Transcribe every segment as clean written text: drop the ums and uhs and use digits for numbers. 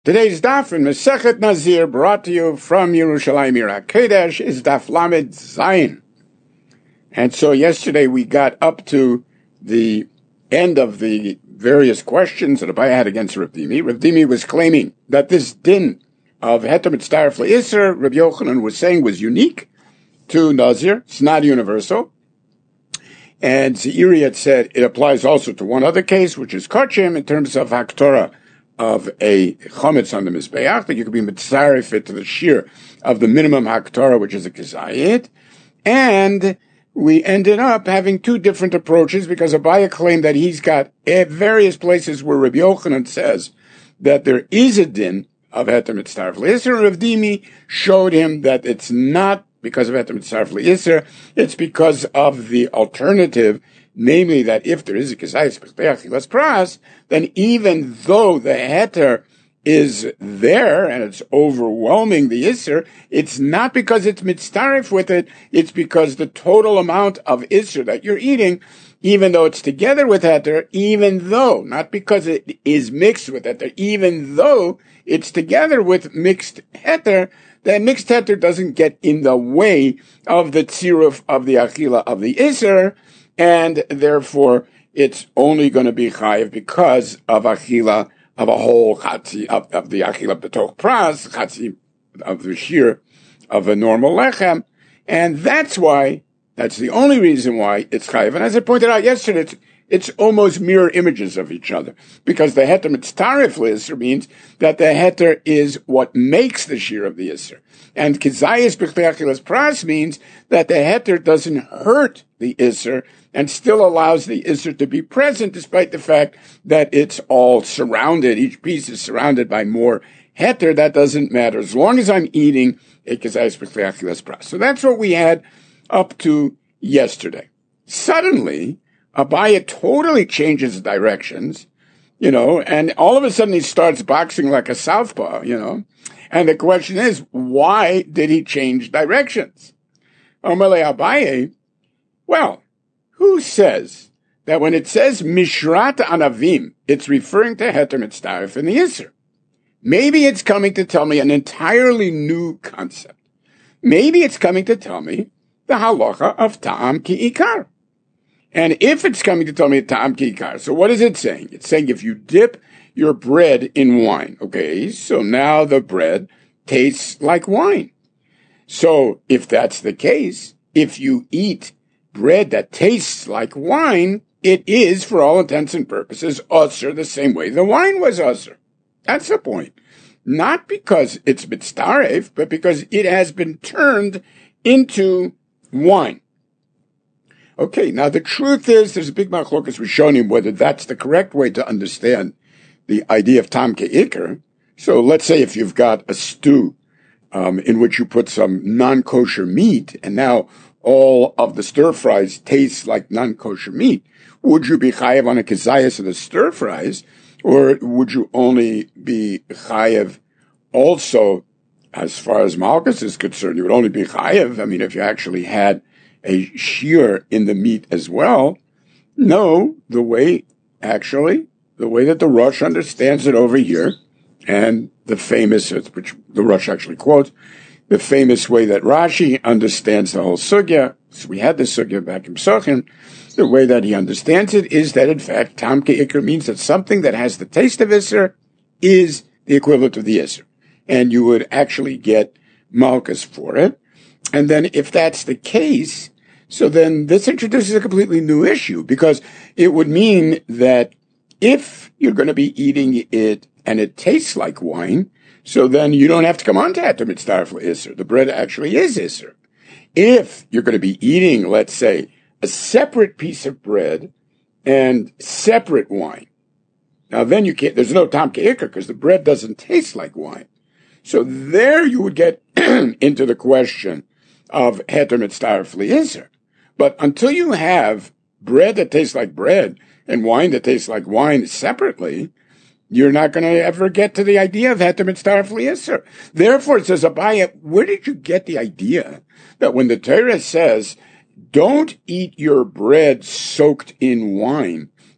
Today's daf in Masechet Nazir, brought to you from Yerushalayim Ir HaKodesh, is daf Lamed Zayin. And so yesterday we got up to the end of the various questions that Abaye had against Rav Dimi. Rav Dimi was claiming that this din of Heter Mitztaref L'Isser, Rabbi Yochanan was saying, was unique to Nazir. It's not universal. And Zeiri had said it applies also to one other case, which is Kochim, in terms of Haktorah of a chometz on the Mizbeach, that you could be mitzaref it to the shear of the minimum haktorah, which is a kizayit. And we ended up having two different approaches, because Abaye claimed that he's got various places where Rabbi Yochanan says that there is a din of heter mitzaref l'isser. Rav Dimi showed him that it's not because of heter mitzaref l'isser, it's because of the alternative, namely that if there is a kizayis b'chbeachilas pras, then even though the heter is there and it's overwhelming the isser, it's not because it's mitzaref with it, it's because the total amount of isser that you're eating, even though it's together with heter, even though, not because it is mixed with heter, even though it's together with mixed heter, that mixed heter doesn't get in the way of the tziruf of the achila of the isser, and therefore it's only going to be chayiv because of achila of a whole chatzi of the achila b'toch pras, chatzi of the shear of a normal lechem, and that's the only reason why it's chayiv. And as I pointed out yesterday, it's almost mirror images of each other, because the heter mitztaref l'isser means that the heter is what makes the shear of the isser, and kizayis b'chtei achilas pras means that the heter doesn't hurt the isser and still allows the isser to be present, despite the fact that it's all surrounded. Each piece is surrounded by more heter. That doesn't matter as long as I'm eating a kizayis b'chtei achilas pras. So that's what we had up to yesterday. Suddenly, Abaye totally changes directions, and all of a sudden he starts boxing like a southpaw, and the question is, why did he change directions? Omerle Abaye, well, who says that when it says Mishrat Anavim, it's referring to Heter Mitztaref in the Isser? Maybe it's coming to tell me an entirely new concept. Maybe it's coming to tell me the halacha of Ta'am Ki Ikar. And if it's coming to tell me Ta'am Ki Ikar, so what is it saying? It's saying if you dip your bread in wine, okay, so now the bread tastes like wine. So if that's the case, if you eat bread that tastes like wine, it is, for all intents and purposes, usher the same way the wine was usher. That's the point. Not because it's mitztaref, but because it has been turned into wine. Okay, now the truth is, there's a big machlokas with Shonim whether that's the correct way to understand the idea of Ta'am Ke'ikar. So let's say if you've got a stew in which you put some non-kosher meat, and now all of the stir-fries taste like non-kosher meat, would you be chayev on a kizayas of the stir-fries, or would you only be chayev also, as far as malchus is concerned, you would only be chayev, if you actually had a shear in the meat as well? No, the way that the Rosh understands it over here, and the famous, which the Rosh actually quotes, the famous way that Rashi understands the whole sugya, so we had the sugya back in Pesachim, the way that he understands it is that in fact, Ta'am Ke'ikar means that something that has the taste of Isser is the equivalent of the Isser. And you would actually get malchus for it. And then if that's the case, so then this introduces a completely new issue, because it would mean that if you're going to be eating it and it tastes like wine, so then you don't have to come on to Heter Mitztaref L'Isser. The bread actually is Isser. If you're going to be eating, let's say, a separate piece of bread and separate wine, now then you can't, there's no Ta'am Ke'ikar because the bread doesn't taste like wine. So there you would get into the question of Heter Mitztaref L'Isser. But until you have bread that tastes like bread and wine that tastes like wine separately, you're not going to ever get to the idea of Heter Mitztaref L'Isser. Therefore, it says, Abaye, where did you get the idea that when the Torah says, don't eat your bread soaked in wine,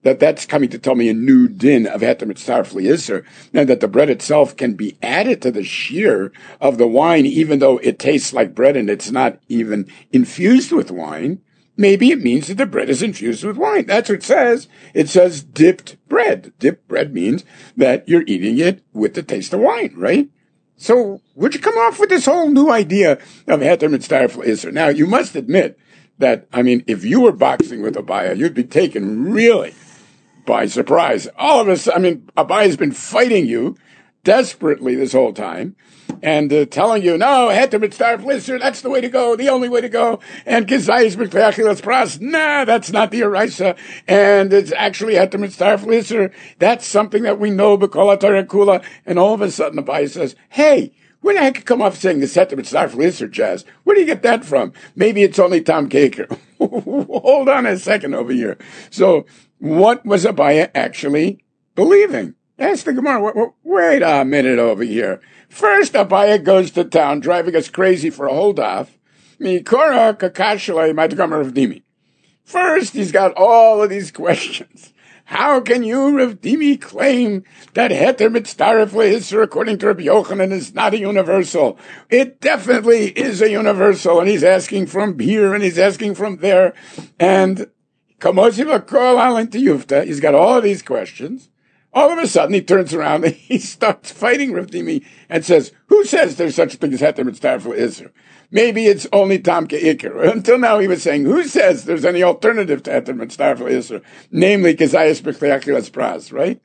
that's coming to tell me a new din of heter mitzaref li'isser, and that the bread itself can be added to the shear of the wine, even though it tastes like bread and it's not even infused with wine. Maybe it means that the bread is infused with wine. That's what it says. It says dipped bread. Dipped bread means that you're eating it with the taste of wine, right? So would you come off with this whole new idea of heter mitzaref li'isser? Now, you must admit that, if you were boxing with Abaya, you'd be taken really by surprise. All of us, Abaya's been fighting you desperately this whole time and telling you, no, heter mitzaref li'isser, that's the way to go, the only way to go. And kizayis b'kleachilas pras, nah, that's not the Eraisa. And it's actually heter mitzaref li'isser. That's something that we know, b'kol HaTorah kula. And all of a sudden Abaya says, hey, where the heck you come off saying the heter mitzaref li'isser, Jazz? Where do you get that from? Maybe it's only Tom Kaker. Hold on a second over here. So what was Abaya actually believing? Ask the Gemara. Wait a minute over here. First, Abaya goes to town, driving us crazy for a whole daf. Mikora kakashle matgamar of Dimi. First, he's got all of these questions. How can you, Rav Dimi, claim that heter mitzaref li'isser, according to Rabbi Yochanan, is not a universal? It definitely is a universal, and he's asking from here, and he's asking from there, and kamosi v'kol alin tiyufta, he's got all of these questions. All of a sudden, he turns around and he starts fighting Rav Dimi and says, who says there's such a thing as heter mitzaref li'isser? Maybe it's only Tom Ke'ikr. Until now, he was saying, who says there's any alternative to heter mitzaref li'isser? Namely, kizayis b'kleachilas pras, right?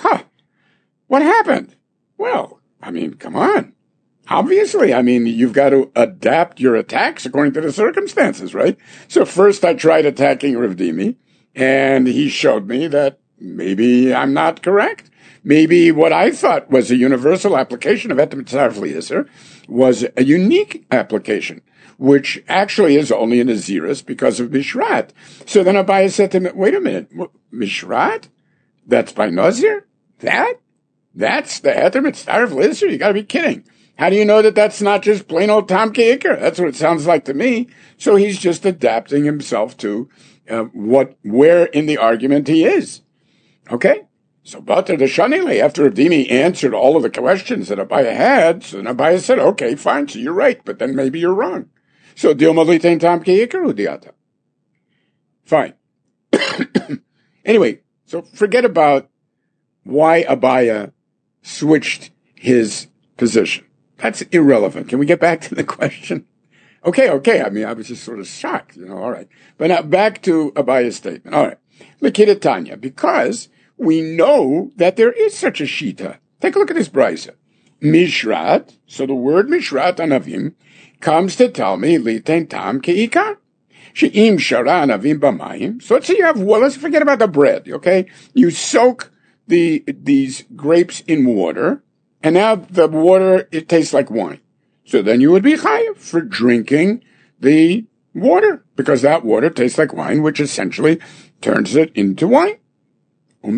What happened? Well, come on. Obviously, you've got to adapt your attacks according to the circumstances, right? So first I tried attacking Rav Dimi, and he showed me that maybe I'm not correct. Maybe what I thought was a universal application of heter mitzaref li'isser was a unique application, which actually is only in Naziris because of Mishrat. So then Abaya said to him, wait a minute, Mishrat? That's by Nazir? That's the heter mitzaref li'isser? You gotta be kidding. How do you know that that's not just plain old Tom Ke'ikr? That's what it sounds like to me. So he's just adapting himself to where in the argument he is. Okay? So, Bater the Shanile, after Rav Dimi answered all of the questions that Abaya had, so Abaya said, okay, fine, so you're right, but then maybe you're wrong. So, Dilma Litain Tam Ke'ikr Udiata. Fine. Anyway, so forget about why Abaya switched his position. That's irrelevant. Can we get back to the question? Okay. I was just sort of shocked, all right. But now back to Abaya's statement. All right. L'kida Tanya, because we know that there is such a shita. Take a look at this brisa. Mishrat, so the word Mishrat Anavim comes to tell me, Litain Tam Ke'ikar. She'im Shara Anavim B'mayim. So let's say you have, let's forget about the bread, okay? You soak these grapes in water, and now the water, it tastes like wine. So then you would be chayav for drinking the water, because that water tastes like wine, which essentially turns it into wine. And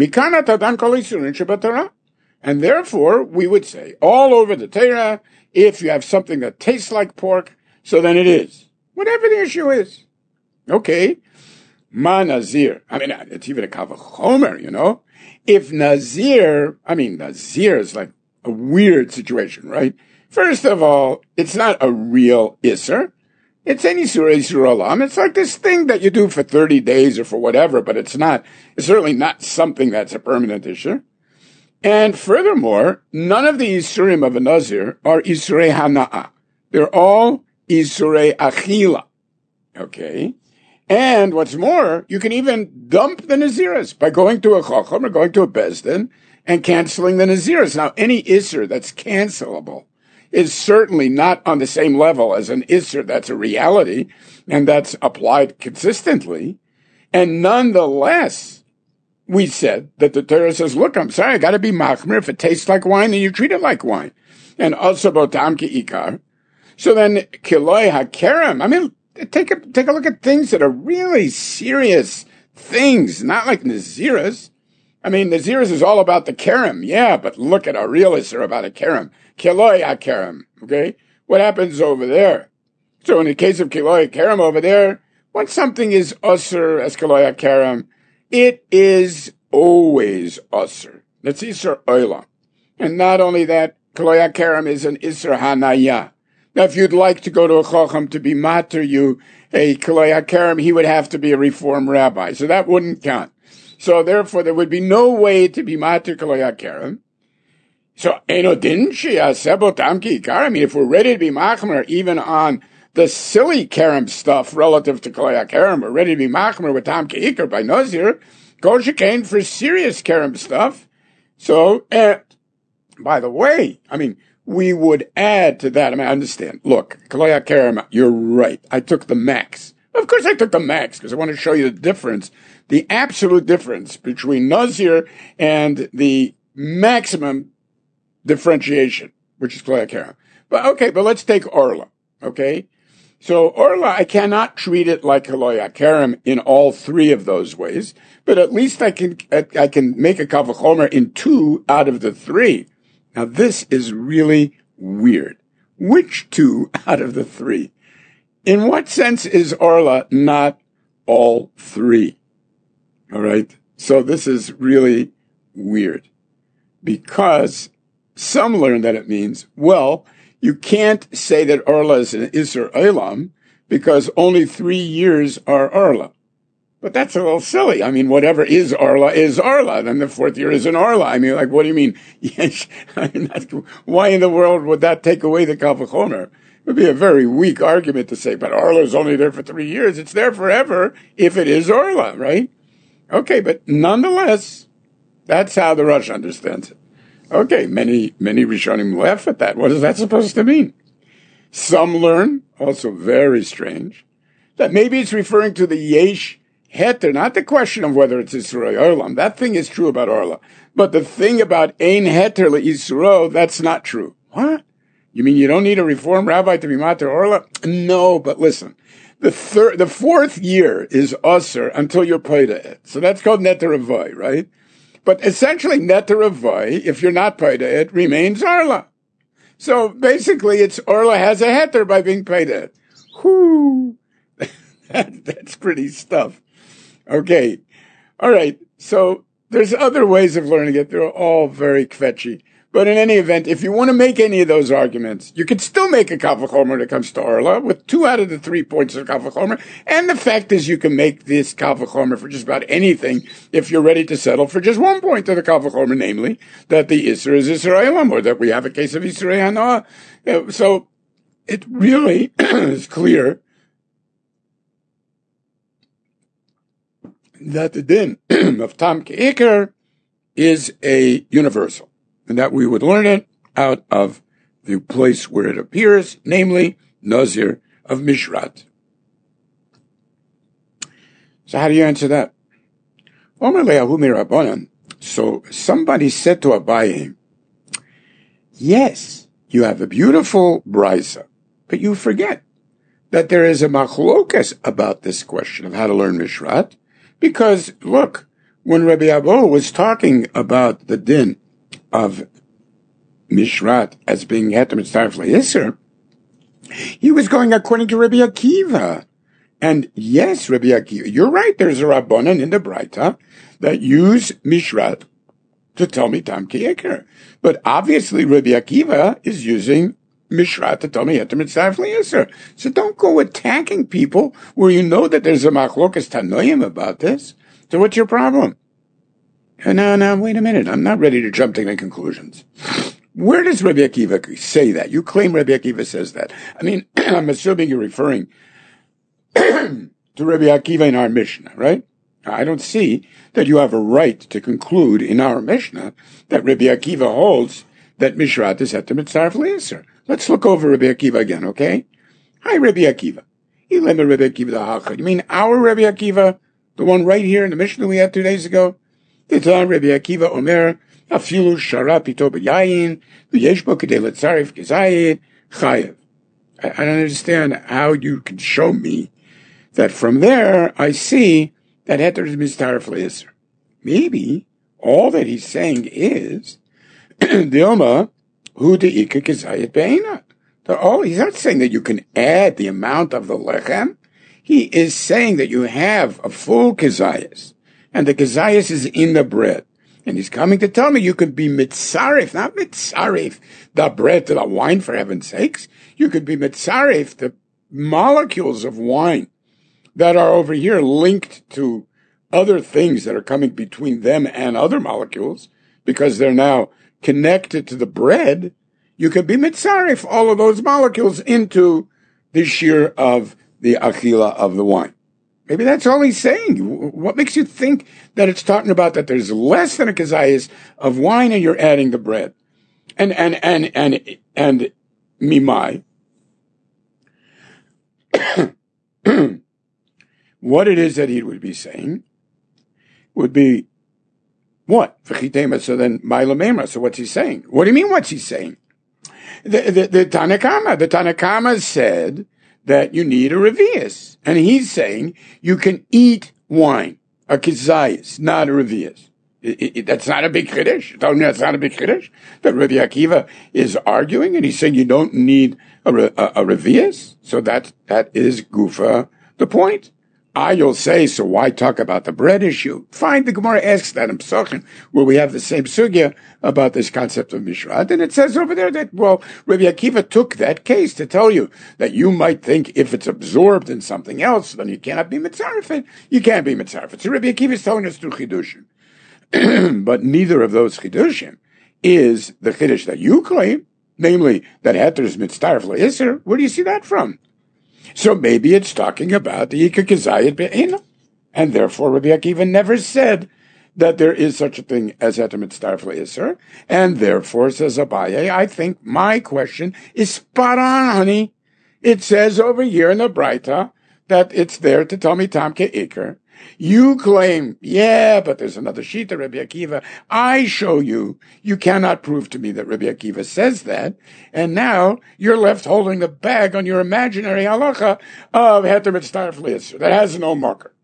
therefore, we would say, all over the Torah, if you have something that tastes like pork, so then it is. Whatever the issue is. Okay. Ma Nazir. It's even a kavachomer, If Nazir is like a weird situation, right? First of all, it's not a real Isser. It's any Surah Olam. It's like this thing that you do for 30 days or for whatever, but it's certainly not something that's a permanent issue. And furthermore, none of the Isurim of a Nazir are Isurei Hana'ah. They're all Isurei Achila. Okay? And what's more, you can even dump the Naziris by going to a Chacham or going to a Bezdin and canceling the Naziris. Now, any Isser that's cancelable is certainly not on the same level as an Isser that's a reality and that's applied consistently. And nonetheless, we said that the Torah says, look, I'm sorry, I got to be machmir. If it tastes like wine, then you treat it like wine. And also botam ki'ikar. So then, kiloi hakerem. Take a look at things that are really serious things, not like Naziris. Naziris is all about the kerem, yeah, but look at a real Isser about a kerem. Kiloi hakerem, okay? What happens over there? So in the case of kiloi hakerem over there, when something is usr as kiloi hakerem, it is always Usr. That's Isser Olam. And not only that, Koloya Kerem is an Isser Hanaya. Now, if you'd like to go to a Chacham to be mater you, a Koloya Kerem, he would have to be a Reform rabbi. So that wouldn't count. So therefore, there would be no way to be mater Koloya Kerem. So, Eno Din Sheyaseh Tamki Ikar. I mean, if we're ready to be machmer even on the silly Kerem stuff relative to Koloya Kerem, we're ready to be machmer with Tamki Ikar by Nazir, Kol Shekain for serious Kerem stuff. So, by the way, I mean, we would add to that. I mean, I understand. Look, Koloya Kerem, you're right. I took the max. Of course I took the max because I want to show you the difference, the absolute difference between Nazir and the maximum differentiation, which is Koloya Kerem. But let's take Orla, okay? So Orla, I cannot treat it like Koloya Kerem in all three of those ways, but at least I can make a Kal V'chomer in 2 out of the 3. Now this is really weird. Which 2 out of the 3? In what sense is Orla not all 3? All right. So this is really weird because some learn that it means, well, you can't say that Orla is an Isser Olam because only 3 years are Orla. But that's a little silly. I mean, whatever is Orla. Then the 4th year is an Orla. I mean, like, what do you mean? Yes, I mean, why in the world would that take away the Kal V'chomer? It would be a very weak argument to say, but Orla is only there for 3 years. It's there forever if it is Orla, right? Okay, but nonetheless, that's how the Rosh understands it. Okay, many Rishonim laugh at that. What is that supposed to mean? Some learn, also very strange, that maybe it's referring to the Yesh Heter, not the question of whether it's Yisro Olam. That thing is true about Orla. But the thing about Ein Heter LeYisro, that's not true. What? You mean you don't need a Reform rabbi to be Mater Orla? No, but listen. The 4th year is Usr until you're Paida it. So that's called Neter Avoy, right? But essentially Neter Avoy, if you're not Paida it, remains Orla. So basically it's Orla has a Heter by being Paida it. Whoo! That's pretty stuff. Okay. All right. So there's other ways of learning it. They're all very kvetchy. But in any event, if you want to make any of those arguments, you can still make a Kal V'chomer when it comes to Orla with 2 out of the 3 points of Kal V'chomer. And the fact is you can make this Kal V'chomer for just about anything if you're ready to settle for just 1 point of the Kal V'chomer, namely that the Isser is Isser Olam, or that we have a case of Isser Hanoah. So it really is clear that the din of Tam Ke'ikar is a universal, and that we would learn it out of the place where it appears, namely Nazir of Mishrat. So how do you answer that? So somebody said to Abaye, yes, you have a beautiful brisa, but you forget that there is a machlokas about this question of how to learn Mishrat. Because, look, when Rabbi Abo was talking about the din of Mishrat as being Heter Mitzaref LeYisr, he was going according to Rabbi Akiva. And yes, Rabbi Akiva, you're right, there's a Rabbanan in the Braita that use Mishrat to tell me Tam Ke'ikar. But obviously Rabbi Akiva is using Mishrat to tell me Heter Mitzaref LeYisr. So don't go attacking people where you know that there's a machlokas tanoim about this. So what's your problem? No, wait a minute. I'm not ready to jump to any conclusions. Where does Rabbi Akiva say that? You claim Rabbi Akiva says that. I mean, I'm assuming you're referring to Rabbi Akiva in our Mishnah, right? I don't see that you have a right to conclude in our Mishnah that Rabbi Akiva holds that Mishrat is Heter Mitzaref LeYisr. Let's look over Rabbi Akiva again, okay? Hi, Rabbi Akiva. You mean our Rabbi Akiva, the one right here in the Mishnah we had 2 days ago? Rabbi Akiva Omer, Afilu Shara Pito B'Yayin, V'yesh Bo Kedei Letzaref Gezayid, Chayev. I don't understand how you can show me that from there I see that Heter is Mitzaref LeYisr. Maybe all that he's saying is Dilma Hu De'ika Gezayid Be'ena. He's not saying that you can add the amount of the lechem. He is saying that you have a full kezayis. and the kazayas is in the bread. And he's coming to tell me you could be mitzaref, not mitzaref, the bread to the wine, for heaven's sakes. You could be mitzaref, the molecules of wine that are over here linked to other things that are coming between them and other molecules, because they're now connected to the bread. You could be mitzaref all of those molecules into the shear of the achila of the wine. Maybe that's all he's saying. What makes you think that it's talking about that there's less than a kazayas of wine and you're adding the bread? And mimai. What it is that he would be saying would be what? So then, so what's he saying? What do you mean what's he saying? The Tanakama said that you need a revius. And he's saying you can eat wine, a kizayis, not a revius. That's not a big chiddush. That's not a big chiddush. That Rabbi Akiva is arguing, and he's saying you don't need a revius. So that is gufa the point. You'll say, so why talk about the bread issue? Fine, the Gemara asks that in Pesachim, where we have the same sugya about this concept of Mishrat, and it says over there that, well, Rabbi Akiva took that case to tell you that you might think if it's absorbed in something else, then you cannot be mitzaref. You can't be mitzaref. So Rabbi Akiva is telling us through chidushim. But neither of those chidushim is the chiddush that you claim, namely that heter is mitzaref le'isr. Where do you see that from? So maybe it's talking about the Yikar Kazayit Be'ena. And therefore, Rabbi Akiva never said that there is such a thing as Heter Mitzaref Le'isr. And therefore, says Abaye, I think my question is spot on, honey. It says over here in the Braita that it's there to tell me Tam Ke'ikr. You claim, yeah, but there's another shita, Rabbi Akiva. I show you. You cannot prove to me that Rabbi Akiva says that. And now you're left holding the bag on your imaginary halacha of Heter Mitzaref Le'isr that has no marker.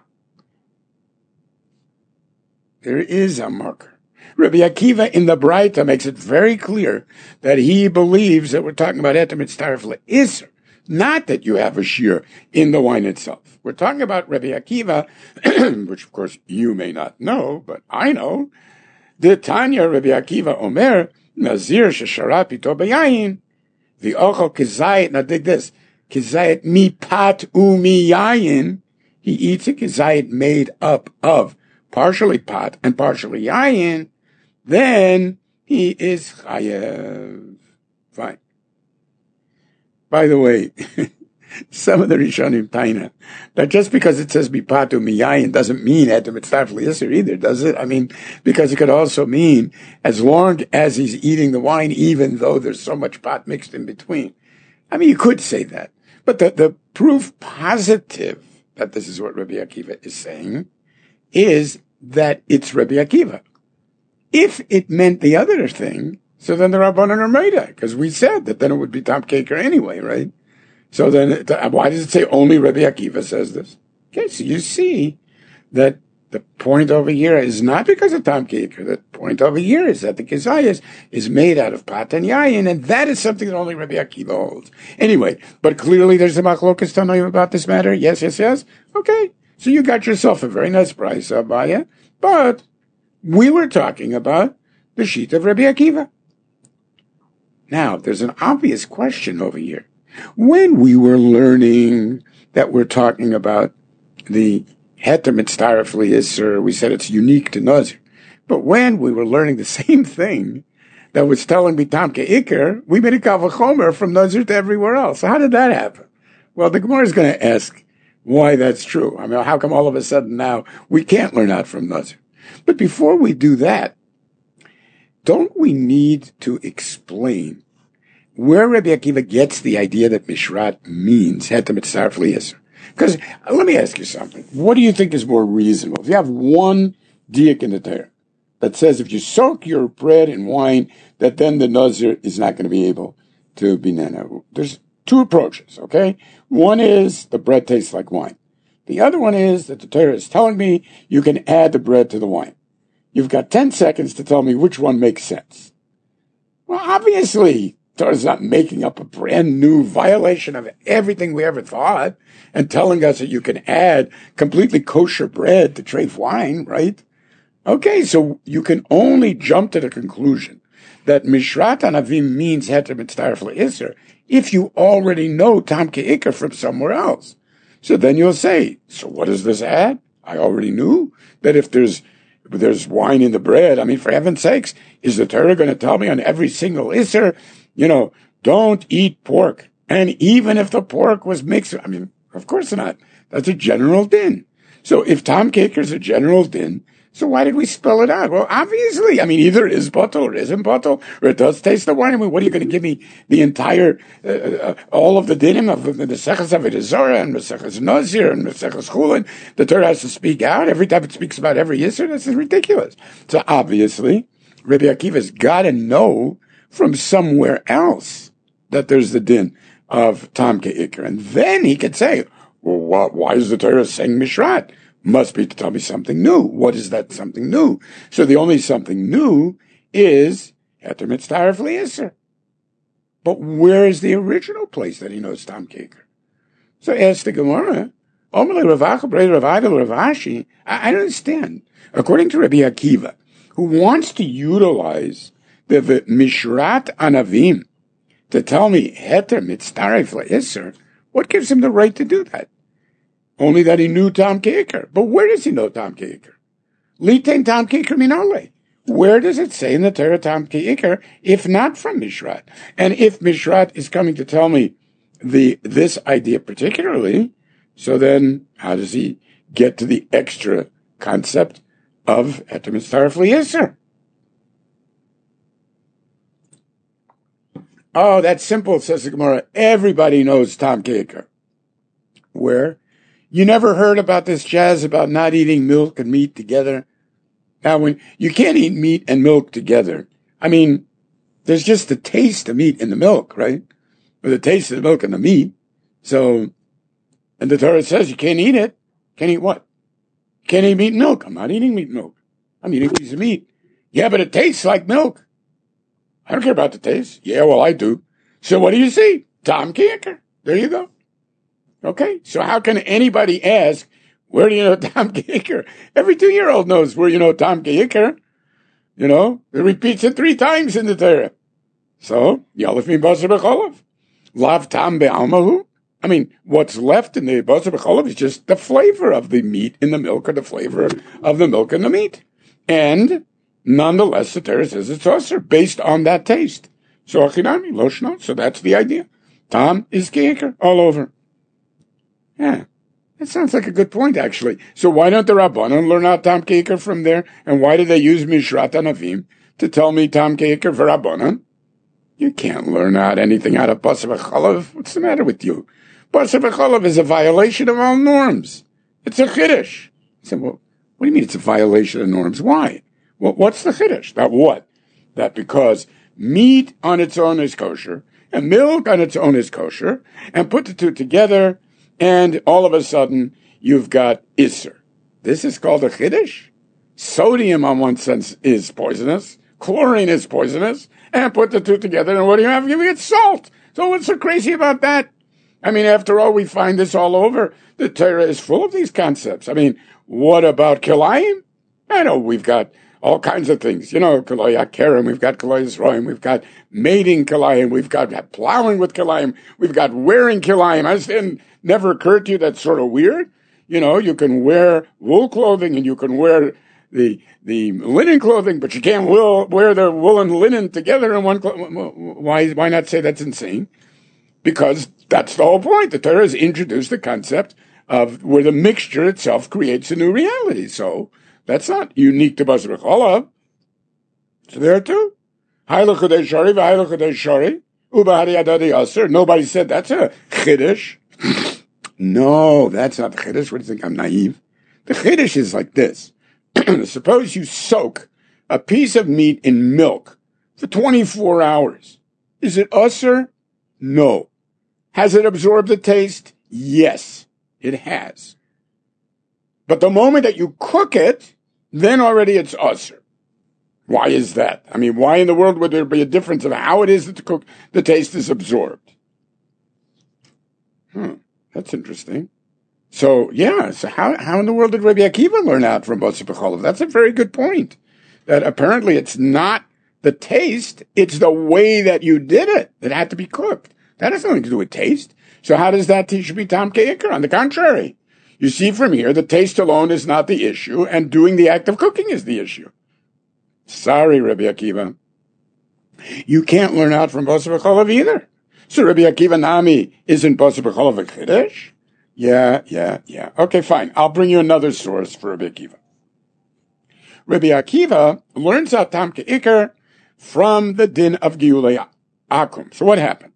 There is a marker. Rabbi Akiva in the Braita makes it very clear that he believes that we're talking about Heter Mitzaref Le'isr. Not that you have a shear in the wine itself. We're talking about Rabbi Akiva, which of course you may not know, but I know. The Tanya Rabbi Akiva Omer, Nazir shesharat pito beyayin, the ochel kizayit, now dig this, kizayit mi pat mi yayin, he eats a kizayit made up of partially pat and partially yayin, then he is chayev. Fine. By the way, some of the Rishonim taina that just because it says bipatu miyayin doesn't mean Heter Mitzaref Le'isr either, does it? I mean, because it could also mean as long as he's eating the wine, even though there's so much pot mixed in between. I mean, you could say that, but the proof positive that this is what Rabbi Akiva is saying is that it's Rabbi Akiva. If it meant the other thing, so then the Rabbanan are Meida, because we said that then it would be Tam Ke'ikr anyway, right? So then, why does it say only Rabbi Akiva says this? Okay, so you see that the point over here is not because of Tam Ke'ikr. The point over here is that the Kizayas is made out of Pat and Yayin, and that is something that only Rabbi Akiva holds. Anyway, but clearly there's a Machlokas Tanoim about this matter. Yes. Okay, so you got yourself a very nice price, Abaya, but we were talking about the sheet of Rabbi Akiva. Now, there's an obvious question over here. When we were learning that we're talking about the Heter Mitzaref Le'isr, we said it's unique to Nazir. But when we were learning the same thing that was telling me Tam Ke'ikr, we made a Kal V'chomer from Nazir to everywhere else. So how did that happen? Well, the Gemara is going to ask why that's true. I mean, how come all of a sudden now we can't learn out from Nazir? But before we do that, don't we need to explain where Rabbi Akiva gets the idea that Mishrat means Heter Mitzaref Le'isr? Because let me ask you something. What do you think is more reasonable? If you have one diak in the Torah that says if you soak your bread in wine, that then the Nazir is not going to be able to be nana. There's two approaches, okay? One is the bread tastes like wine. The other one is that the Torah is telling me you can add the bread to the wine. You've got 10 seconds to tell me which one makes sense. Well, obviously, Torah's not making up a brand new violation of everything we ever thought and telling us that you can add completely kosher bread to treif wine, right? Okay, so you can only jump to the conclusion that Mishrat Anavim means Heter Mitzdaref Le'Isser if you already know Tam Ke'ikr from somewhere else. So then you'll say, so what does this add? I already knew that if there's wine in the bread, I mean, for heaven's sakes, is the Torah going to tell me on every single Isser, don't eat pork? And even if the pork was mixed, I mean, of course not. That's a general din. So if Tam Ke'ikr is a general din, so why did we spell it out? Well, obviously, I mean, either it is bottle or it isn't bottle, or it does taste the wine. I mean, what are you going to give me the entire, all of the dinim of the Meseches Avodah Zarah and Meseches Nazir and Meseches Chulin? The Torah has to speak out every time it speaks about every Yisr. This is ridiculous. So obviously, Rabbi Akiva's got to know from somewhere else that there's the din of Tam Ke'ikr. And then he could say, well, why is the Torah saying Mishrat? Must be to tell me something new. What is that something new? So the only something new is Heter Mitzdaref Le'Isser. But where is the original place that he knows Tam Ke'ikr? So ask the Gemara, I don't understand. According to Rabbi Akiva, who wants to utilize the Mishrat Anavim to tell me Heter Mitzdaref Le'Isser, what gives him the right to do that? Only that he knew Tam Ke'ikr. But where does he know Tam Ke'ikr? Litain Tam Ke'ikr minole. Where does it say in the Torah Tam Ke'ikr, if not from Mishrat? And if Mishrat is coming to tell me this idea particularly, so then how does he get to the extra concept of Heter Mitzdaref Le'Isser? Oh, that's simple, says the Gemara. Everybody knows Tam Ke'ikr. Where? You never heard about this jazz about not eating milk and meat together? Now, when you can't eat meat and milk together, I mean, there's just the taste of meat in the milk, right? Or the taste of the milk and the meat. So, and the Torah says you can't eat it. Can't eat what? Can't eat meat and milk. I'm not eating meat and milk. I'm eating a piece of meat. Yeah, but it tastes like milk. I don't care about the taste. Yeah, well, I do. So what do you see? Tam Ke'ikr. There you go. Okay, so how can anybody ask, where do you know Tam Ke'ikr? Every 2-year-old knows where you know Tam Ke'ikr. It repeats it 3 times in the Torah. So, Yalef min basar b'cholav. Lav tam be'almahu. I mean, what's left in the basar b'cholav is just the flavor of the meat in the milk, or the flavor of the milk in the meat. And, nonetheless, the Torah says it's also based on that taste. So, achinami, lo shno. So that's the idea. Tam is Ke'ikr all over. Yeah, that sounds like a good point, actually. So why don't the Rabbanan learn out Tam Ke'ikr from there? And why do they use Mishrat Anavim to tell me Tam Ke'ikr for Rabbanan? You can't learn out anything out of Basar B'cholav. What's the matter with you? Basar B'cholav is a violation of all norms. It's a chiddush. I said, well, what do you mean it's a violation of norms? Why? Well, what's the chiddush? That what? That because meat on its own is kosher, and milk on its own is kosher, and put the two together, and all of a sudden, you've got Isser. This is called a chiddush. Sodium, on one sense, is poisonous. Chlorine is poisonous. And put the two together, and what do you have? You get salt. So what's so crazy about that? I mean, after all, we find this all over. The Torah is full of these concepts. I mean, what about kilayim? I know we've got all kinds of things. Kilayah Kerem, we've got Kilayah Zroim, we've got mating kilayim, we've got plowing with kilayim, we've got wearing kilayim. I understand. Never occurred to you that's sort of weird? You can wear wool clothing and you can wear the linen clothing, but you can't wear the wool and linen together in one clothing. Why not say that's insane? Because that's the whole point. The Torah has introduced the concept of where the mixture itself creates a new reality. So that's not unique to Basar B'cholav. So there are two. Hayla Chudei Shari v'Hayla Chudei Shari u'Bahari Adadi Aser. Nobody said that's a chiddush. No, that's not the chiddush. What do you think? I'm naive. The chiddush is like this. Suppose you soak a piece of meat in milk for 24 hours. Is it usser? No. Has it absorbed the taste? Yes, it has. But the moment that you cook it, then already it's usser. Why is that? I mean, why in the world would there be a difference of how it is that the taste is absorbed? That's interesting. So how in the world did Rabbi Akiva learn out from Basar B'cholav? That's a very good point. That apparently it's not the taste, it's the way that you did it that had to be cooked. That has nothing to do with taste. So how does that teach me Tam Ke'ikar? On the contrary, you see from here, the taste alone is not the issue, and doing the act of cooking is the issue. Sorry, Rabbi Akiva. You can't learn out from Basar B'cholav either. So Rabbi Akiva Nami isn't Basar B'cholav a Chiddush? Yeah. Okay, fine. I'll bring you another source for Rabbi Akiva. Rabbi Akiva learns out Tam Ke'ikar from the din of Giulei Akum. So what happened?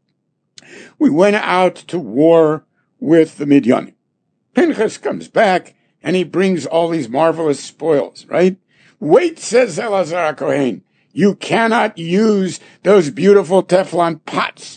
We went out to war with the Midyanim. Pinchas comes back and he brings all these marvelous spoils, right? Wait, says Elazar HaKohen, you cannot use those beautiful Teflon pots.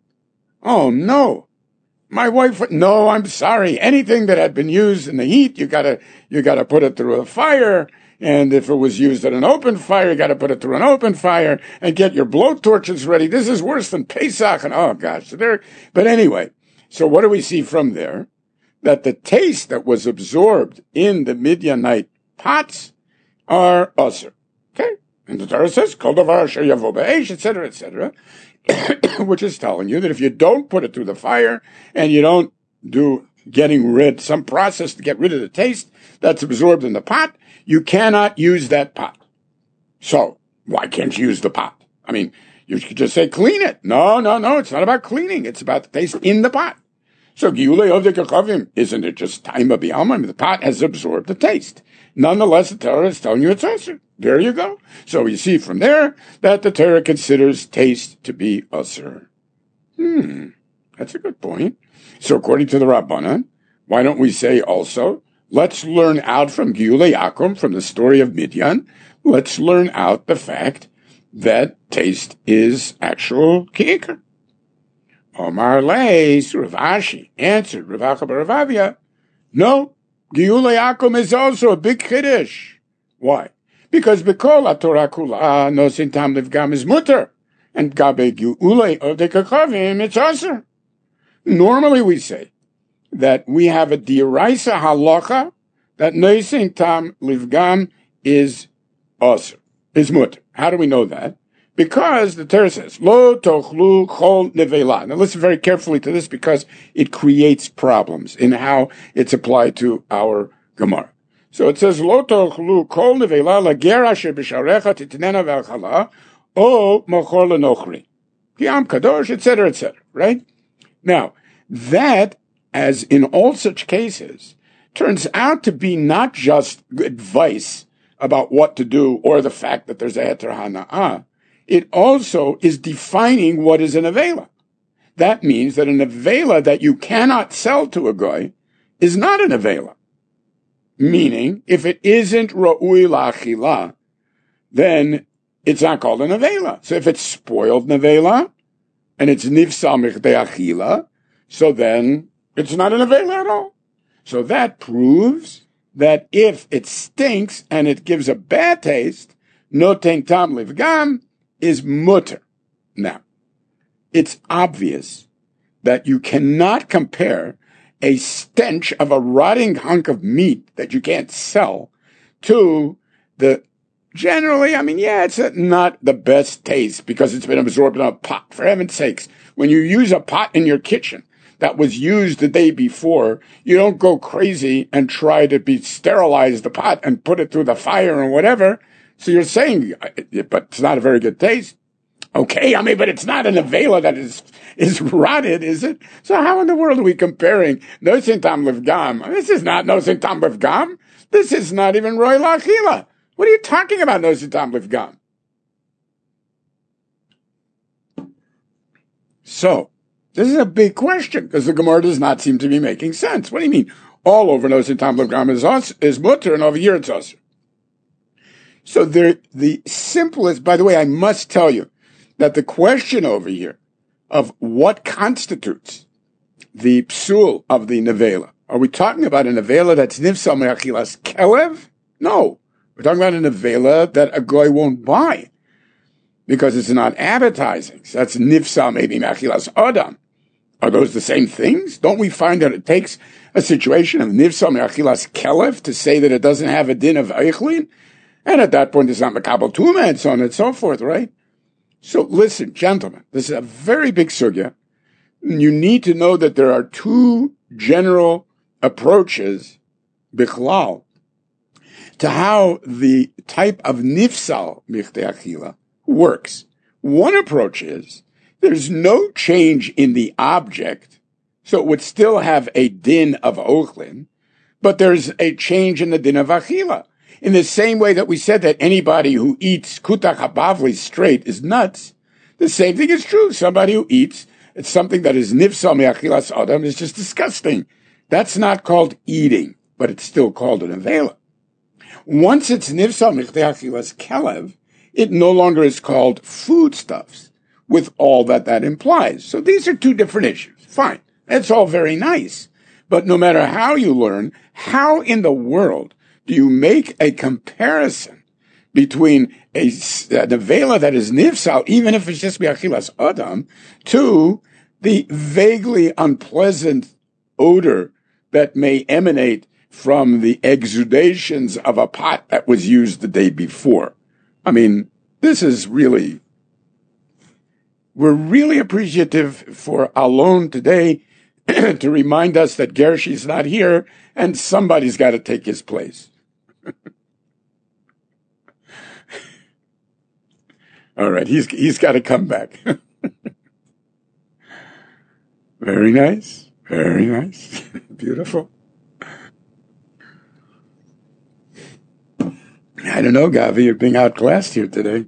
Oh no. My wife, no, I'm sorry. Anything that had been used in the heat, you gotta put it through a fire. And if it was used at an open fire, you gotta put it through an open fire and get your blowtorches ready. This is worse than Pesach. And oh gosh, but anyway, so what do we see from there? That the taste that was absorbed in the Midianite pots are usher. Okay? And the Torah says, Kol davar asher yavo b'eish, etc., etc., which is telling you that if you don't put it through the fire and you don't do some process to get rid of the taste that's absorbed in the pot, you cannot use that pot. So, why can't you use the pot? I mean, you could just say clean it. No, it's not about cleaning. It's about the taste in the pot. So, Giulei Ovdei Kachavim, isn't it just time of B'alma? The pot has absorbed the taste. Nonetheless, the Torah is telling you it's usher. There you go. So you see from there that the Torah considers taste to be usher. That's a good point. So according to the Rabbanan, why don't we say also, let's learn out from Giulei Akum, from the story of Midian, let's learn out the fact that taste is actual Ke'ikar. Omar Leis, Rav Ashi answered Rav Acha bar Rav Avia, no, Giulei Akum is also a big Chiddush. Why? Because B'kol HaTorah Kula Nosin Tam Livgam is mutter, and Gabe Giulei Ovdei Kachavim it's usher. Normally we say that we have a D'oraisa halacha that Nosin Tam Livgam is usher, is mutter. How do we know that? Because the Torah says, Lo tochlu chol nevela. Now listen very carefully to this because it creates problems in how it's applied to our Gemara. So it says, Lo tochlu kol nevela lager asher b'sharecha titnena v'alchala o mochor lenochri. Kiyam kadosh, etc., right? Now, that, as in all such cases, turns out to be not just advice about what to do or the fact that there's a heter hana'ah. It also is defining what is an avela. That means that an avela that you cannot sell to a guy is not an avela. Meaning, if it isn't ra'ui la'achila, then it's not called an avela. So if it's spoiled nevela, and it's nifsal michdei achila, so then it's not an avela at all. So that proves that if it stinks and it gives a bad taste, noten tam livgam is mutter. Now, it's obvious that you cannot compare a stench of a rotting hunk of meat that you can't sell to the generally, it's not the best taste because it's been absorbed in a pot. For heaven's sakes, when you use a pot in your kitchen that was used the day before, you don't go crazy and try to sterilize the pot and put it through the fire or whatever. So you're saying, but it's not a very good taste. Okay, but it's not an avela that is rotted, is it? So how in the world are we comparing Nosin Tam Livgam? This is not Nosin Tam Livgam. This is not even Roy Lachila. What are you talking about, Nosin Tam Livgam? So, this is a big question, because the Gemara does not seem to be making sense. What do you mean? All over Nosin Tam Livgam is mutter, and over here it's usher. So the simplest, by the way, I must tell you that the question over here of what constitutes the psul of the nevela, are we talking about a nevela that's nifsal me'achilas kelev? No. We're talking about a nevela that a goy won't buy because it's not appetizing. So that's nifsal maybe machilas adam. Are those the same things? Don't we find that it takes a situation of nifsal machilas kelef to say that it doesn't have a din of eichlin? And at that point, it's not makabel tuma and so on and so forth, right? So listen, gentlemen, this is a very big sugya. You need to know that there are two general approaches, bichlal, to how the type of nifsal michtei achila works. One approach is there's no change in the object, so it would still have a din of ochlin, but there's a change in the din of achila. In the same way that we said that anybody who eats kutach habavli straight is nuts, the same thing is true. Somebody who eats something that is nifsal me'achilas adam is just disgusting. That's not called eating, but it's still called an avela. Once it's nifsal me'achilas kelev, it no longer is called foodstuffs, with all that implies. So these are two different issues. Fine. That's all very nice. But no matter how you learn, how in the world do you make a comparison between a nevela that is nifsal, even if it's just me'achilas adam, to the vaguely unpleasant odor that may emanate from the exudations of a pot that was used the day before? I mean, this is really, we're really appreciative for Alon today to remind us that Gershi's not here and somebody's got to take his place. All right, he's got to come back. Very nice, very nice, beautiful. I don't know, Gavi, you're being outclassed here today.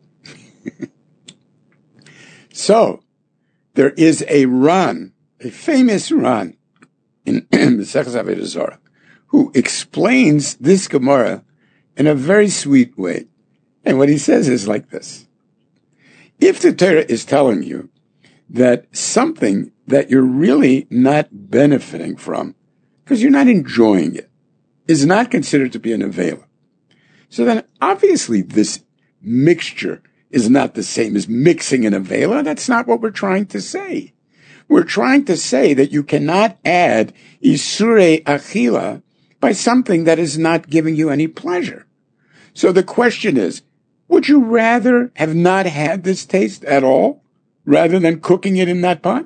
So, there is a Ran, a famous Ran in Maseches Avodah Zarah, who explains this Gemara in a very sweet way. And what he says is like this. If the Torah is telling you that something that you're really not benefiting from, because you're not enjoying it, is not considered to be an avela, so then obviously this mixture is not the same as mixing an avela. That's not what we're trying to say. We're trying to say that you cannot add isurei achila by something that is not giving you any pleasure. So the question is, would you rather have not had this taste at all rather than cooking it in that pot?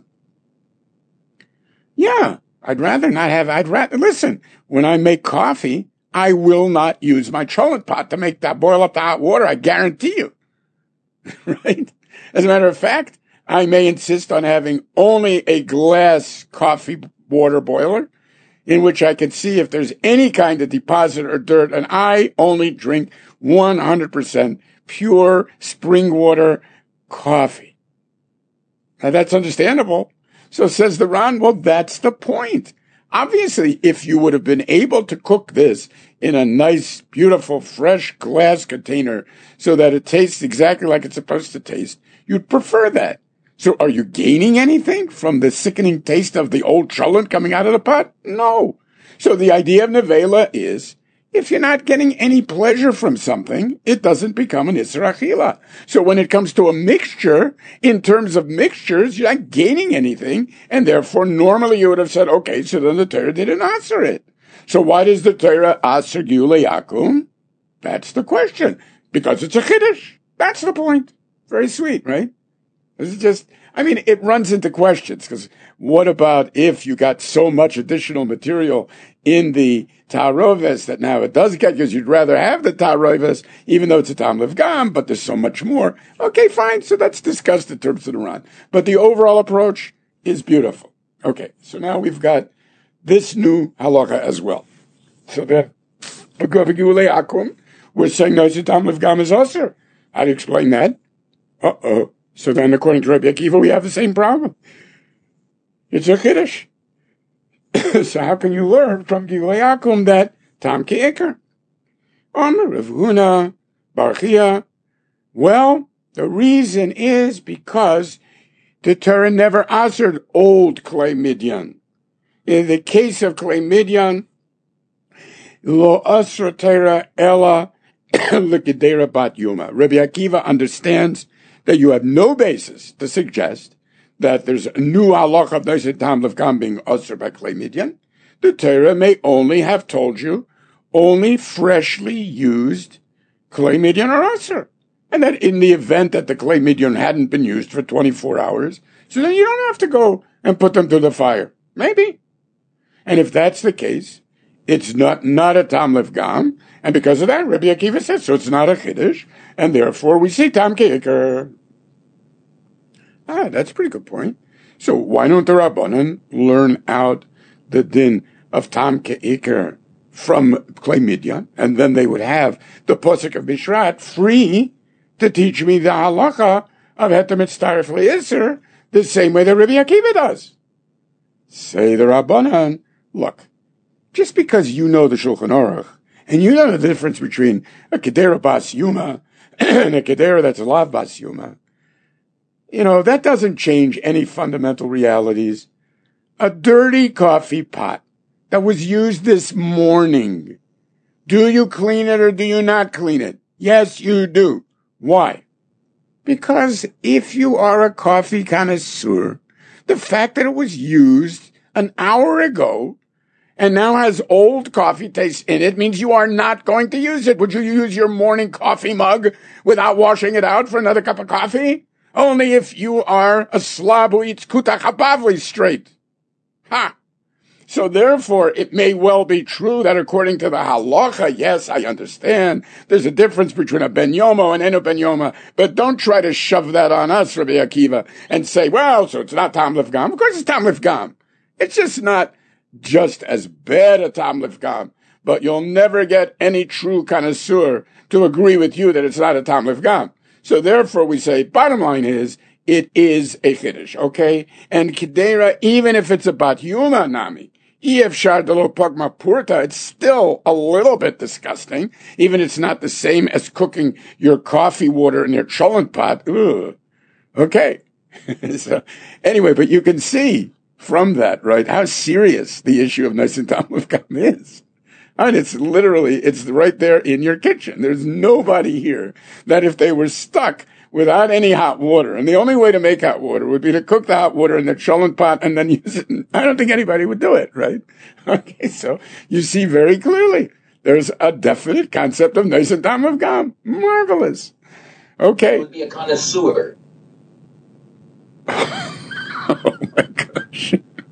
Yeah, I'd rather not have, listen, when I make coffee, I will not use my cholent pot to make that boil up the hot water, I guarantee you. Right? As a matter of fact, I may insist on having only a glass coffee water boiler in which I can see if there's any kind of deposit or dirt, and I only drink 100% pure spring water coffee. Now that's understandable. So says the Ran, well, that's the point. Obviously, if you would have been able to cook this in a nice, beautiful, fresh glass container so that it tastes exactly like it's supposed to taste, you'd prefer that. So are you gaining anything from the sickening taste of the old cholent coming out of the pot? No. So the idea of nevela is, if you're not getting any pleasure from something, it doesn't become an Isser Achila. So when it comes to a mixture, in terms of mixtures, you're not gaining anything, and therefore normally you would have said, okay, so then the Torah didn't answer it. So why does the Torah answer Gilui Yakum? That's the question. Because it's a Chiddush. That's the point. Very sweet, right? This is just, I mean, it runs into questions, because what about if you got so much additional material in the Ta'aroves that now it does get, because you'd rather have the Ta'aroves, even though it's a Tam Lev Gam, but there's so much more. Okay, fine, so that's discussed in terms of the Ran. But the overall approach is beautiful. Okay, so now we've got this new halacha as well. So then, we're saying no, it's a Tam Lev Gam is usher. How do you explain that? Uh-oh. So then, according to Rabbi Akiva, we have the same problem. It's a Kiddush. So how can you learn from Gilui Yakum that Tam Ki'ikr? Rav Huna, Bar Chia. Well, the reason is because the Torah never answered old Klei Midyan. In the case of Klei Midyan, Lo Asra Torah Ella L'kedera bat yuma. Rabbi Akiva understands that you have no basis to suggest that there's a new halach of Neiset Tam Levgam being usher by Klei Midyan. The Torah may only have told you only freshly used Klei Midyan are usher. And that in the event that the Klei Midyan hadn't been used for 24 hours, so then you don't have to go and put them through the fire. Maybe. And if that's the case, it's not a Tam Levgam, and because of that, Rabbi Akiva says, so it's not a Chiddush, and therefore we say Tam Ke'ikr. That's a pretty good point. So why don't the Rabbanan learn out the din of Tam Ke'ikr from Klei Midyan, and then they would have the Posuk of Mishrat free to teach me the halacha of Heter Mitztaref Le'Isser, the same way that Rabbi Akiva does. Say the Rabbanan, look, just because you know the Shulchan Aruch, and you know the difference between a Kedera Bas Yuma and a Kedera that's a Lav Bas Yuma, that doesn't change any fundamental realities. A dirty coffee pot that was used this morning, do you clean it or do you not clean it? Yes, you do. Why? Because if you are a coffee connoisseur, the fact that it was used an hour ago and now has old coffee taste in it means you are not going to use it. Would you use your morning coffee mug without washing it out for another cup of coffee? Only if you are a slob who eats kutach habavli straight. So therefore, it may well be true that according to the halacha, yes, I understand, there's a difference between a ben yomo and eno ben yoma, but don't try to shove that on us, Rabbi Akiva, and say, well, so it's not Tam Levgam. Of course it's Tam Levgam. It's just not just as bad a Tam Levgam, but you'll never get any true connoisseur to agree with you that it's not a Tam Levgam. So therefore we say, bottom line is, it is a Chiddush, okay? And Kedera, even if it's a Bat Yuma Nami, Efshar Delo Pagma Purta, it's still a little bit disgusting, even it's not the same as cooking your coffee water in your cholent pot. Ugh. Okay. So, anyway, but you can see from that, right, how serious the issue of Neiset Tam Levgam is. And it's right there in your kitchen. There's nobody here that if they were stuck without any hot water, and the only way to make hot water would be to cook the hot water in the cholent pot and then use it. I don't think anybody would do it, right? Okay, so you see very clearly there's a definite concept of Neiset Tam Levgam. Marvelous. Okay. It would be a connoisseur. Oh my gosh.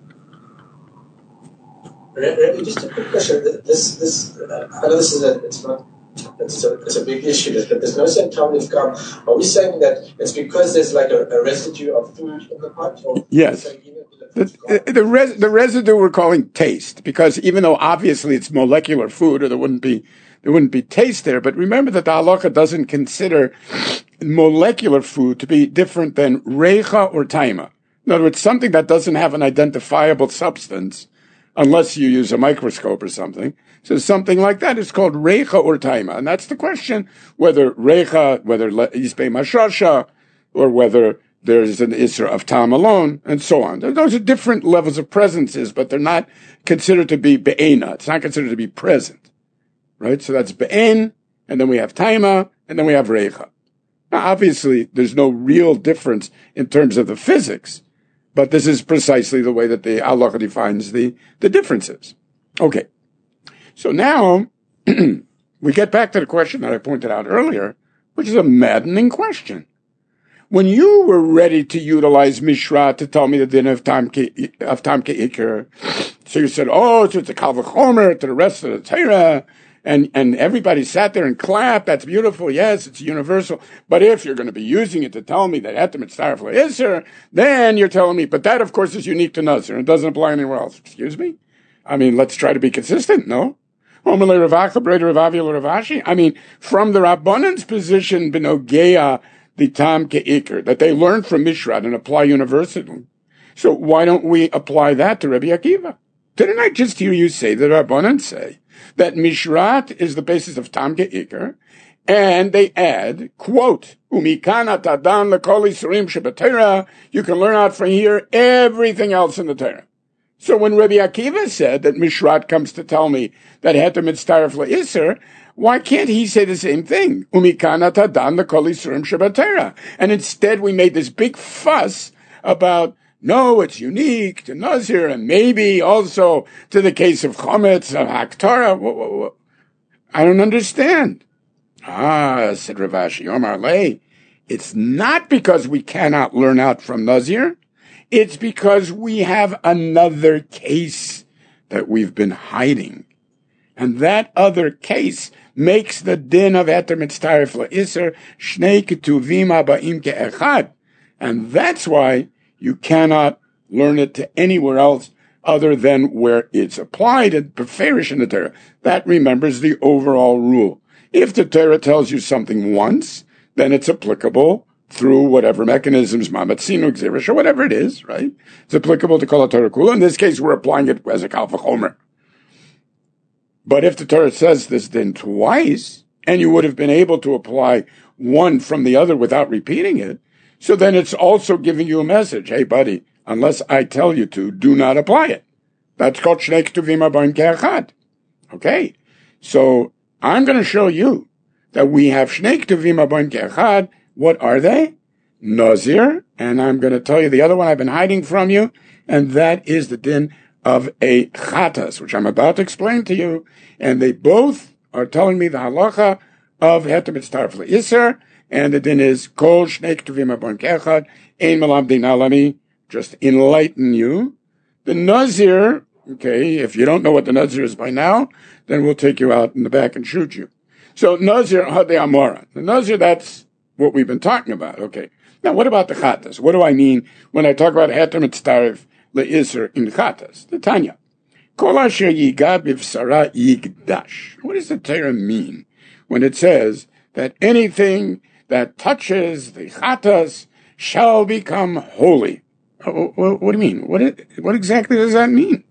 Just a quick question. I know this is it's a big issue, but there's no saying Tam Levgam. Are we saying that it's because there's like a residue of food in the pot? Or yes. The residue we're calling taste, because even though obviously it's molecular food, or there wouldn't be taste there. But remember that the halacha doesn't consider molecular food to be different than reicha or taima. In other words, something that doesn't have an identifiable substance, unless you use a microscope or something. So something like that is called reicha or taima. And that's the question, whether reicha, whether isbei mashasha, or whether there's an isra of tam alone, and so on. Those are different levels of presences, but they're not considered to be be'ena. It's not considered to be present. Right? So that's be'en, and then we have taima, and then we have reicha. Now, obviously, there's no real difference in terms of the physics, but this is precisely the way that the halacha defines the differences. Okay. So now, we get back to the question that I pointed out earlier, which is a maddening question. When you were ready to utilize Mishra to tell me the din of Tam Ke'ikr, so you said, so it's a Kal V'chomer to the rest of the Torah, and everybody sat there and clapped, that's beautiful, yes, it's universal, but if you're going to be using it to tell me that Heter Mitztaref Le'Isser, then you're telling me, but that of course is unique to Nazir, it doesn't apply anywhere else. Excuse me? I mean, let's try to be consistent, no? I mean, from the Rabbanan's position, B'nogea, the Tam Ke'ikr, that they learned from Mishrat and apply universally. So why don't we apply that to Rabbi Akiva? Didn't I just hear you say, the Rabbanan say, that Mishrat is the basis of Tam Ke'ikr, and they add, quote, Umikana tadan lekol isurim shebeTorah, you can learn out from here everything else in the Torah. So when Rabbi Akiva said that Mishrat comes to tell me that Heter Mitztaref Le'Isser, why can't he say the same thing? Umikana tadan lekol isurim shebatera. And instead we made this big fuss about, no, it's unique to Nazir and maybe also to the case of Chometz, of Haktorah. I don't understand. Said Rav Ashi, Omar Lei, it's not because we cannot learn out from Nazir. It's because we have another case that we've been hiding. And that other case makes the din of Heter Mitztaref L'Iser Shnei Ketuvim Aba'im Ke'echad. And that's why you cannot learn it to anywhere else other than where it's applied and beferish in the Torah. That remembers the overall rule. If the Torah tells you something once, then it's applicable through whatever mechanisms, Mamatzinu, Gzirish, or whatever it is, right? It's applicable to Kol HaTorah Kula. In this case, we're applying it as a Kal V'chomer. But if the Torah says this then twice, and you would have been able to apply one from the other without repeating it, so then it's also giving you a message. Hey, buddy, unless I tell you to, do not apply it. That's called Shnei Ketuvim Aba'im Ke'echad. Okay? So I'm going to show you that we have Shnei Ketuvim Aba'im Ke'echad. What are they? Nazir. And I'm going to tell you the other one I've been hiding from you, and that is the din of a chatas, which I'm about to explain to you. And they both are telling me the halacha of Heter Mitztaref L'Iser, and the din is Kol Shnei Ketuvim Aba'im Ke'echad, Ein Melamdin Alani, just enlighten you. The Nazir, okay, if you don't know what the Nazir is by now, then we'll take you out in the back and shoot you. So Nazir Hadei Amora. The Nazir, that's what we've been talking about. Okay. Now, what about the Chatas? What do I mean when I talk about Heter Mitztaref L'Iser in Chatas? The Tanya. Kol asher yigad b'vsara yigdash. What does the Torah mean when it says that anything that touches the Chatas shall become holy? What do you mean? What exactly does that mean?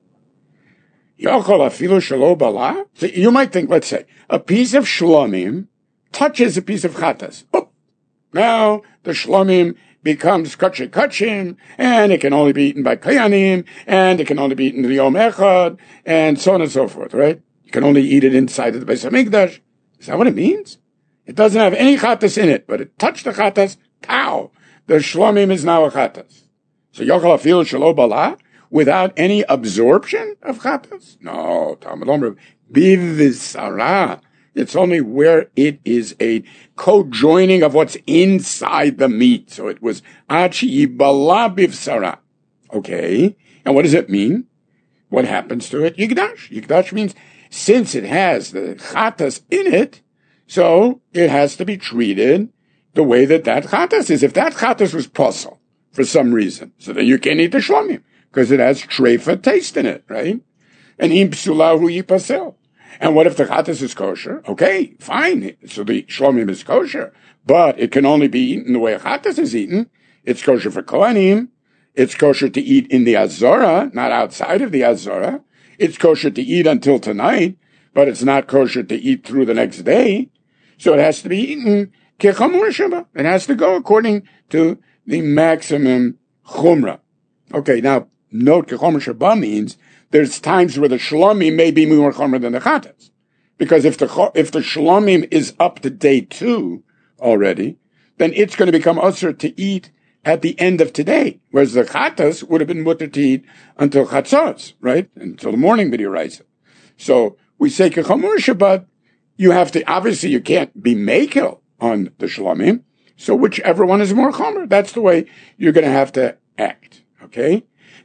So you might think, let's say, a piece of shlomim touches a piece of chatas. Oh, now the shlomim becomes kachim, and it can only be eaten by kayanim, and it can only be eaten in the Yom Echad, and so on and so forth, right? You can only eat it inside of the Beis HaMikdash. Is that what it means? It doesn't have any chatas in it, but it touched the chatas, pow! The shlomim is now a chatas. So yochel afil shelo bala without any absorption of chatas? No, Talmud Omer bivsara. It's only where it is a co-joining of what's inside the meat. So it was achi bala bivsara. Okay, and what does it mean? What happens to it? Yigdash. Yigdash means since it has the chatas in it, so it has to be treated the way that chatas is. If that chatas was posel for some reason, so then you can't eat the shlomim, because it has treifa taste in it, right? And im psulahu yipasel. And what if the chatas is kosher? Okay, fine. So the shlomim is kosher, but it can only be eaten the way a chatas is eaten. It's kosher for kohanim. It's kosher to eat in the azora, not outside of the azora. It's kosher to eat until tonight, but it's not kosher to eat through the next day. So it has to be eaten kechamur sheba. It has to go according to the maximum chumrah. Okay, now note kechamur sheba means there's times where the shlomim may be more chumrah than the chatas. Because if the shlomim is up to day 2 already, then it's going to become usher to eat at the end of today. Whereas the chatas would have been mutter to eat until chatzos, right? Until the morning b'diraisa. So we say kechamur sheba, you have to, obviously you can't be mekel on the shlomim. So whichever one is more chomer, that's the way you're going to have to act, okay?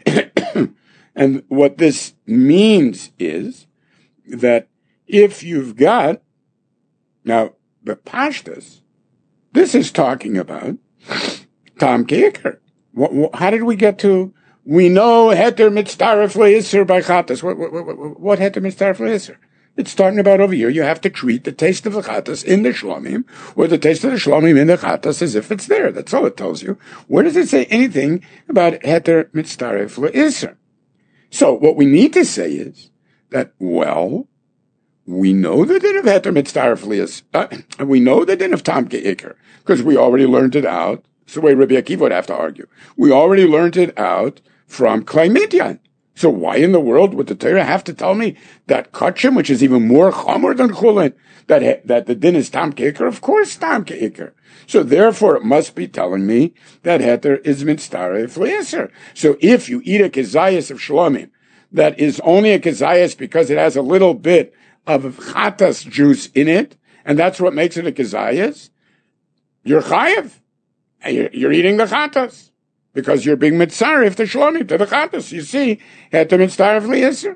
And what this means is that if you've got, now the pashtas, this is talking about Tam Keikar. How did we get to, we know Heter Mitztaref L'Iser by Chatas. What Heter Mitztaref L'Iser? It's talking about over here, you have to treat the taste of the chatas in the shlomim, or the taste of the shlomim in the chatas as if it's there. That's all it tells you. Where does it say anything about Heter Mitztaref L'Iser? So what we need to say is that, well, we know the din of Heter Mitztaref L'Iser, and we know the din of Tam Keikar, because we already learned it out. It's the way Rabbi Akiva would have to argue. We already learned it out from Klei Midyan. So why in the world would the Torah have to tell me that kachim, which is even more chomer than chulin, that the din is tam ke'ikr? Of course tam ke'ikr. So therefore it must be telling me that heter is mitzaref le'isr. So if you eat a kezayis of shlomim that is only a kezayis because it has a little bit of chatas juice in it, and that's what makes it a kezayis, you're chayev. You're eating the chatas. Because you're being mitzaref to shlomim, to the chatas. You see, heter mitzaref le'isr.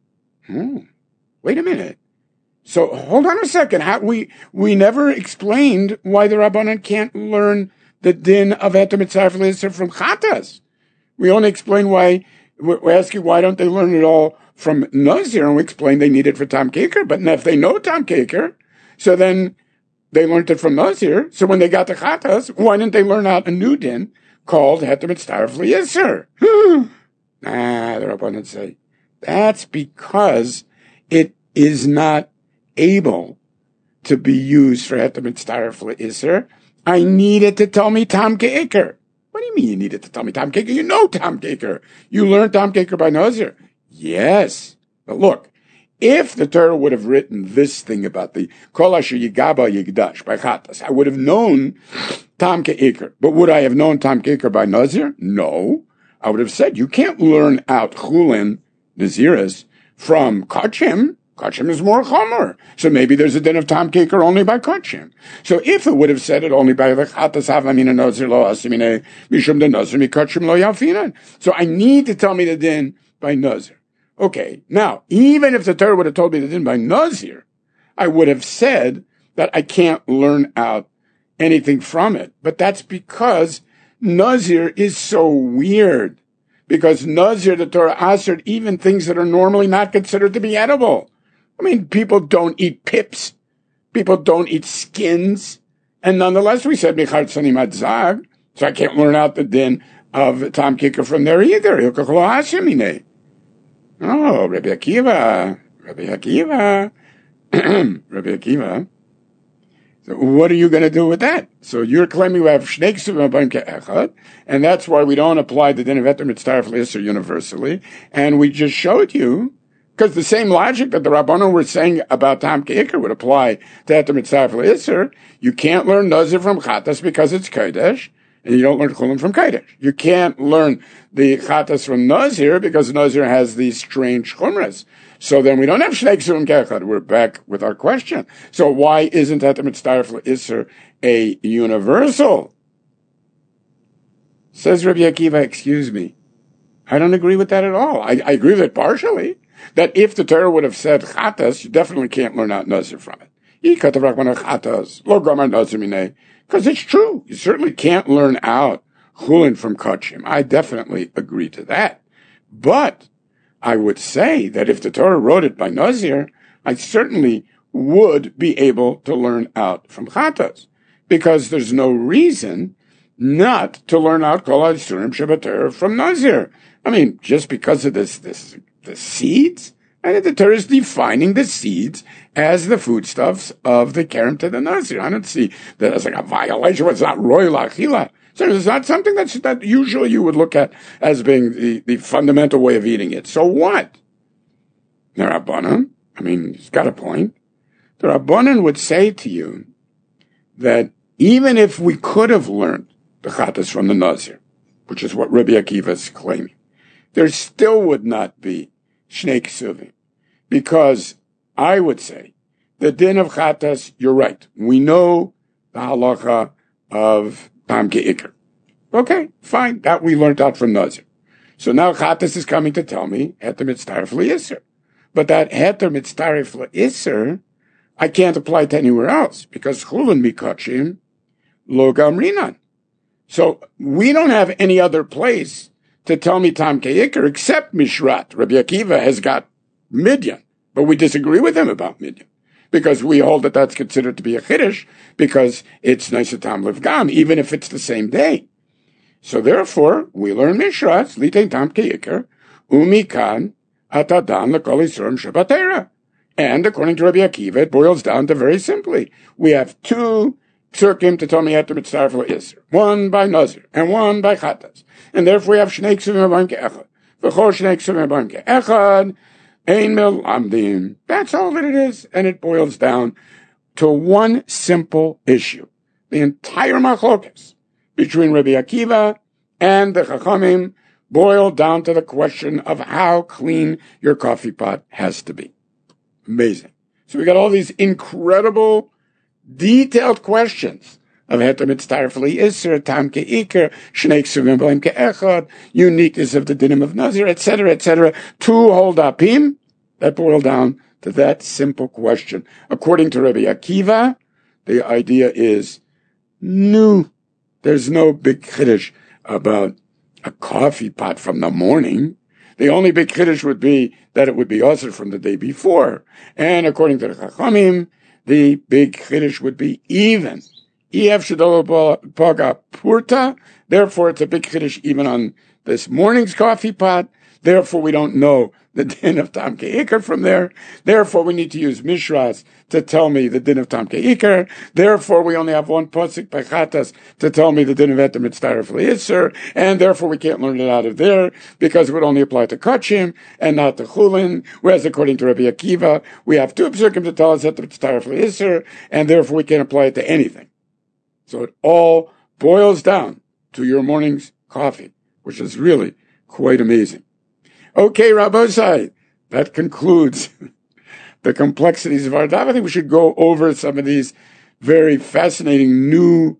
Wait a minute. So hold on a second. We never explained why the Rabbanan can't learn the din of heter mitzaref le'isr from chatas. We only explained why. We ask you why don't they learn it all from nazir, and we explained they need it for tam ke'ikr. But if they know tam ke'ikr, so then they learned it from nazir. So when they got to chatas, why didn't they learn out a new din called heter mitzaref le'isr? The Rabbanan say that's because it is not able to be used for heter mitzaref le'isr. I need it to tell me tam ke'ikr. What do you mean you need it to tell me tam ke'ikr? You know tam ke'ikr. You learned tam ke'ikr by nazir. Yes, but look, if the Torah would have written this thing about the kol asher yigaba yigdash by chatas, I would have known tam ke'ikr. But would I have known tam ke'ikr by nazir? No. I would have said you can't learn out chulin naziris from kachim. Kachim is more chomer. So maybe there's a din of tam ke'ikr only by kachim. So if it would have said it only by the chatas havamina nazir lo asimine mishum de nazir mi kachim lo yafinan. So I need to tell me the din by nazir. Okay, now, even if the Torah would have told me the din by nazir, I would have said that I can't learn out anything from it. But that's because nazir is so weird. Because nazir, the Torah assered even things that are normally not considered to be edible. I mean, people don't eat pips. People don't eat skins. And nonetheless, we said, Michar Tzanim Adzag. So I can't learn out the din of tam ke'ikr from there either. Oh, Rabbi Akiva. Rabbi Akiva. So what are you going to do with that? So you're claiming we have shnei ksuvim abayim ke'echad, and that's why we don't apply the din of heter mitzaref le'isr universally. And we just showed you, because the same logic that the Rabbanon were saying about tam ke'ikr would apply to heter mitzaref le'isr. You can't learn nazir from chatas because it's kodesh, and you don't learn chulin from kodesh. You can't learn the chatas from nazir because nazir has these strange chumras. So then we don't have shnei ksuvim ke'echad. We're back with our question. So why isn't heter mitzaref le'isr a universal? Says Rabbi Akiva, excuse me. I don't agree with that at all. I agree with it partially. That if the Torah would have said chatas, you definitely can't learn out nazir from it. Because it's true. You certainly can't learn out chulin from kachim. I definitely agree to that. But I would say that if the Torah wrote it by nazir, I certainly would be able to learn out from chatas. Because there's no reason not to learn out kol ha'isurim shebatorah from nazir. I mean, just because of the seeds, and the Torah is defining the seeds as the foodstuffs of the kerem to the nazir. I don't see that as like a violation. It's not royal achila. So it's not something that usually you would look at as being the fundamental way of eating it. So what? The Rabbanan, I mean, he's got a point. The Rabbanan would say to you that even if we could have learned the chatas from the nazir, which is what Rabbi Akiva is claiming, there still would not be shnei ksuvim, because I would say the din of chatas, you're right. We know the halacha of tam ke'ikr. Okay, fine. That we learned out from nazir. So now chatas is coming to tell me heter mitzaref le'isr. But that heter mitzaref le'isr, I can't apply to anywhere else, because chulin mikachim lo gamrinan. So we don't have any other place to tell me tam ke'ikr except Mishrat. Rabbi Akiva has got Midyan, but we disagree with him about Midyan, because we hold that that's considered to be a chiddush, because it's Neisatam Livgam, even if it's the same day. So therefore, we learn Mishrat, Litein tam ke'ikr, umikan atadan l'kol isurim shebatera. And according to Rabbi Akiva, it boils down to very simply, we have two psukim to tell me heter mitzaref le'isr, one by nazir and one by chatas, and therefore we have shnei ksuvim abayim ke'echad. V'chol shnei ksuvim b'hem ke'echad, ein melamdim. That's all that it is. And it boils down to one simple issue. The entire machlokas between Rabbi Akiva and the Chachamim boiled down to the question of how clean your coffee pot has to be. Amazing. So we got all these incredible, detailed questions of heter mitztaref li'isr, tam ke'ikr, shnei ksuvim b'hem ke'echad, uniqueness of the dinim of Nazir, etc., etc. 2 whole dapim that boil down to that simple question. According to Rabbi Akiva, the idea is new. There's no big chiddush about a coffee pot from the morning. The only big chiddush would be that it would be also from the day before. And according to the Chachamim, the big chiddush would be even. Ef shedolo paga purta. Therefore, it's a big chiddush even on this morning's coffee pot. Therefore, we don't know the din of Tam Ke'ikar from there. Therefore, we need to use Mishras to tell me the din of Tam Ke'ikar. Therefore, we only have one Posik Pechatas to tell me the din of Heter Mitztaref Li'isr. And therefore, we can't learn it out of there because it would only apply to Kachim and not to Chulin. Whereas, according to Rabbi Akiva, we have 2 psukim to tell us Heter Mitztaref Li'isr, and therefore we can't apply it to anything. So it all boils down to your morning's coffee, which is really quite amazing. Okay, Rabbosai, that concludes the complexities of our daf. I think we should go over some of these very fascinating new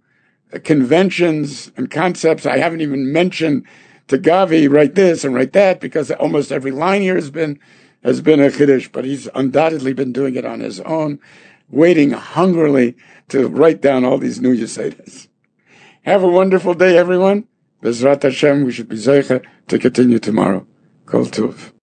conventions and concepts. I haven't even mentioned to Gavi, write this and write that, because almost every line here has been a chiddush, but he's undoubtedly been doing it on his own, waiting hungrily to write down all these new Yesaitas. Have a wonderful day, everyone. Bezrat Hashem, we should be zeicha to continue tomorrow. Kol Tov.